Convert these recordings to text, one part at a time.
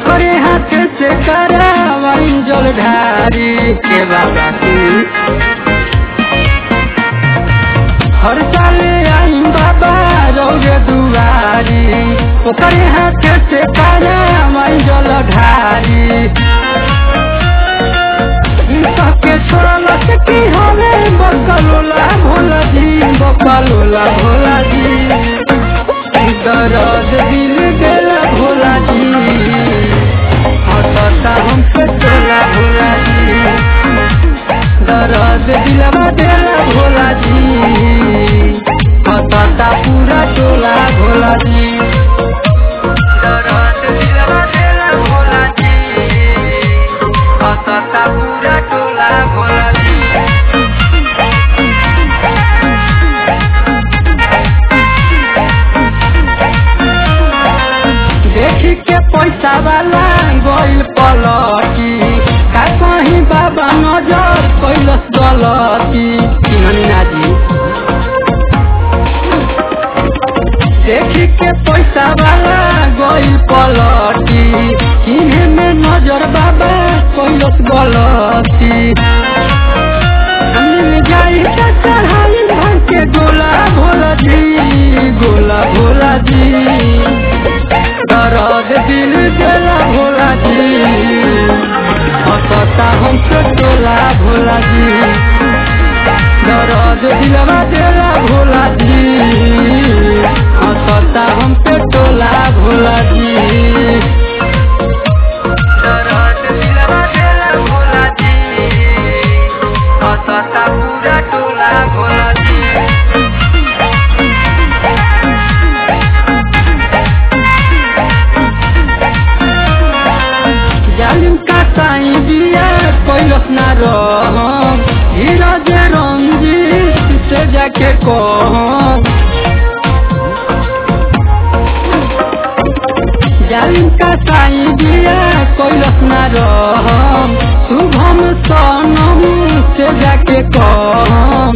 ओकरे हाथ से करावाई जल ढारी के बाबा की हर साल आई बाबा रौरे दुआरी ओकरे हाथ से करावाई जल ढारी के छोड़ल की हमें बकलोला भोला जी बकलोला भोला जी दर्द दिल देला भोला जी हंसता हमसे टोला भोला जी दर्द दिलवा देला भोला जी हंसता पूरा टोला भोला जी दर्द दिलवा देला भोला जी हंसता पूरा टोला भोला जी देखी के पैसा वाला गोइल पलटी का कहीं बाबा नजर कैलस गलती नाजी देखी के पैसा वाला गोइल पलटी किन्हे में नजर बाबा कैलस गलती जाई चढ़ाई भाग के गोला भोला जी गोला भोला जी दर्द दिल देला भोला जी हंसता हमसे टोला भोला जी दर्द दिलवा देला भोला जी हंसता हमसे टोला भोला जी दर्द दिलवा देला भोला जी हंसता पूरा टोला भोला जी जालिम का साई दिया कैलस ना रहम धीरज रंजीत से जाके कहम जालिम का साई दिया कैलस ना रहम शुभम सनम से जाके कहम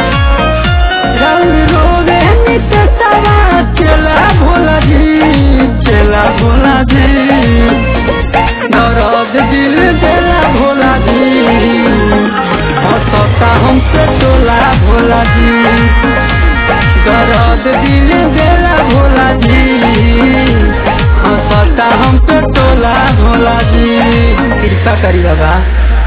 रोवे नित सवा चला भोला जी चला भोला जी दर्द दिल देला भोला जी हंसता हमसे टोला भोला जी दर्द दिल देला भोला जी हंसता हमसे टोला भोला जी कृपा करी बाबा।